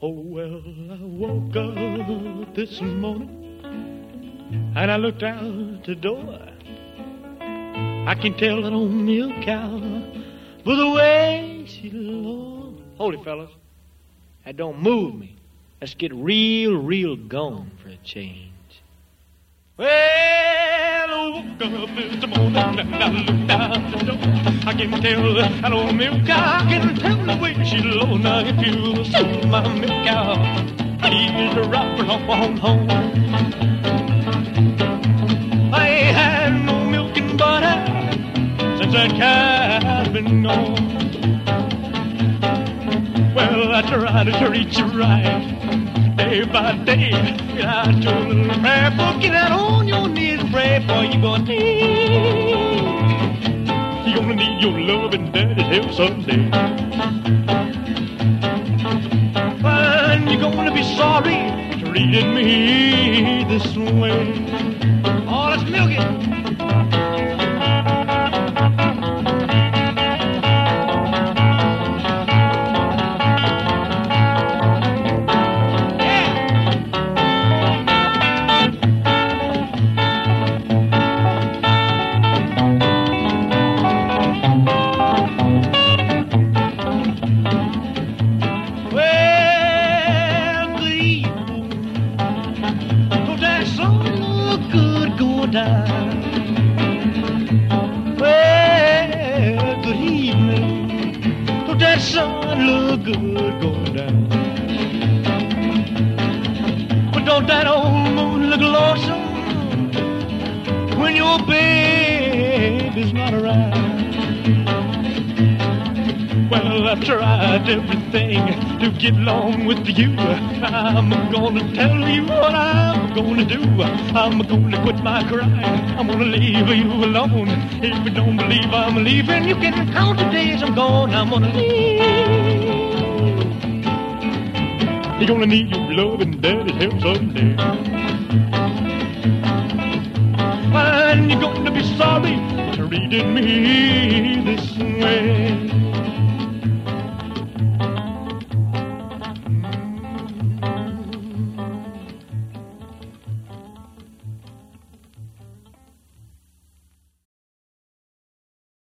Oh, well, I woke up this morning and I looked out the door. I can tell that old milk cow by the way she looks. Hold it, fellas. That don't move me. Let's get real gone for a change. Well, I woke up this morning and I looked out the door. I can tell that old milk cow. I can tell the way she low. Now if you see my milk cow, please rock on home. I ain't had no milk and butter since that cow's been gone. Well, I tried to treat you right day by day. Get out to a little prayer book, get out on your knees and pray for you gonna need. You're gonna need your love and daddy's help someday. And you're gonna be sorry for treating me this way. Oh, let's milk it. Well, good evening. Don't that sun look good going down? But don't that old moon look lonesome when your baby's not around? Well, I've tried everything to get along with you. I'm gonna tell you what I'm gonna do. I'm gonna quit my crying. I'm gonna leave you alone. If you don't believe I'm leaving, you can count the days I'm gone. I'm gonna leave. You're gonna need your love and daddy's help someday. And you're gonna be sorry for treating me